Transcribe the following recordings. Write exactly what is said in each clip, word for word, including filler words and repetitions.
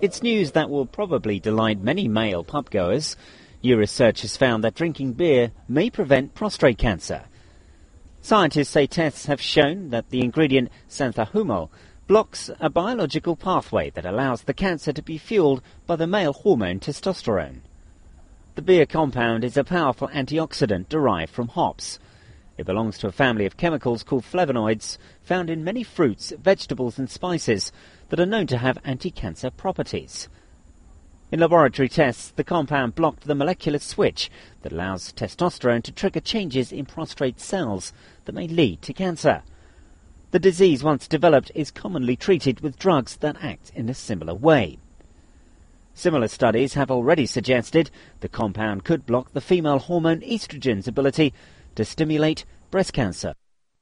It's news that will probably delight many male pubgoers. New research has found that drinking beer may prevent prostate cancer. Scientists say tests have shown that the ingredient xanthostomol blocks a biological pathway that allows the cancer to be fueled by the male hormone testosterone. The beer compound is a powerful antioxidant derived from hops. It belongs to a family of chemicals called flavonoids found in many fruits, vegetables and spices that are known to have anti-cancer properties. In laboratory tests, the compound blocked the molecular switch that allows testosterone to trigger changes in prostate cells that may lead to cancer. The disease, once developed, is commonly treated with drugs that act in a similar way. Similar studies have already suggested the compound could block the female hormone estrogen's ability to stimulate breast cancer.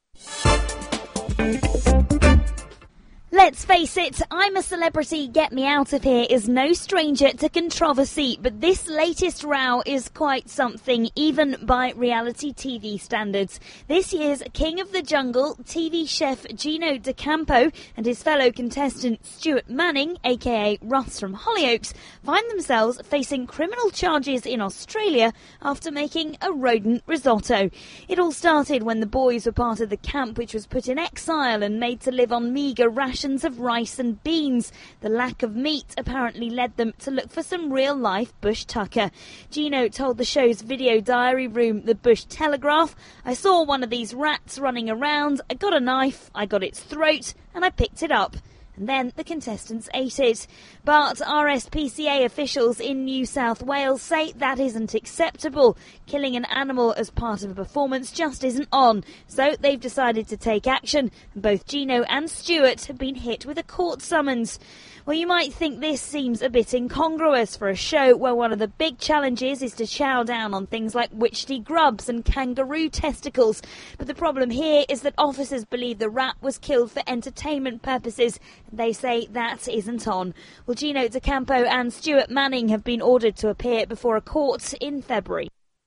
Let's face it, I'm a Celebrity, Get Me Out of Here is no stranger to controversy, but this latest row is quite something, even by reality T V standards. This year's King of the Jungle, T V chef Gino D'Acampo and his fellow contestant Stuart Manning, aka Russ from Hollyoaks, find themselves facing criminal charges in Australia after making a rodent risotto. It all started when the boys were part of the camp which was put in exile and made to live on meagre rations of rice and beans. The lack of meat apparently led them to look for some real-life bush tucker. Gino told the show's video diary room, The Bush Telegraph, "I saw one of these rats running around, I got a knife, I got its throat, and I picked it up." And then the contestants ate it. But R S P C A officials in New South Wales say that isn't acceptable. Killing an animal as part of a performance just isn't on. So they've decided to take action. Both Gino and Stuart have been hit with a court summons. Well, you might think this seems a bit incongruous for a show where one of the big challenges is to chow down on things like witchetty grubs and kangaroo testicles. But the problem here is that officers believe the rat was killed for entertainment purposes. They say that isn't on. Well, Gino D'Acampo and Stuart Manning have been ordered to appear before a court in February.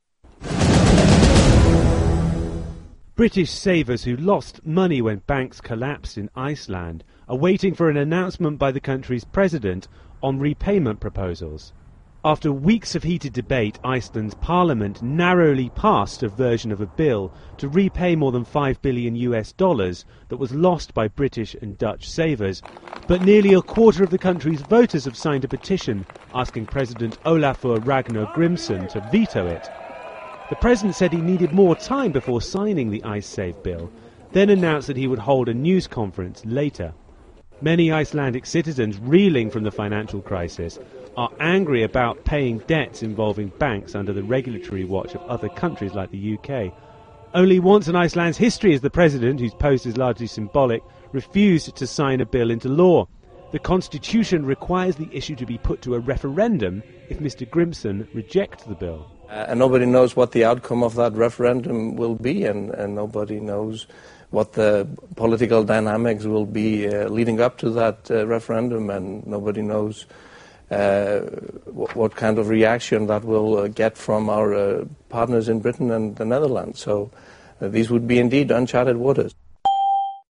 British savers who lost money when banks collapsed in Iceland are waiting for an announcement by the country's president on repayment proposals. After weeks of heated debate, Iceland's parliament narrowly passed a version of a bill to repay more than five billion US dollars that was lost by British and Dutch savers. But nearly a quarter of the country's voters have signed a petition asking President Olafur Ragnar Grimsson to veto it. The president said he needed more time before signing the IceSave bill, then announced that he would hold a news conference later. Many Icelandic citizens reeling from the financial crisis are angry about paying debts involving banks under the regulatory watch of other countries like the U K. Only once in Iceland's history has the president, whose post is largely symbolic, refused to sign a bill into law. The constitution requires the issue to be put to a referendum if Mister Grimsson rejects the bill. Uh, and nobody knows what the outcome of that referendum will be, and, and nobody knows what the political dynamics will be uh, leading up to that uh, referendum, and nobody knows uh, w- what kind of reaction that will uh, get from our uh, partners in Britain and the Netherlands. So uh, these would be indeed uncharted waters.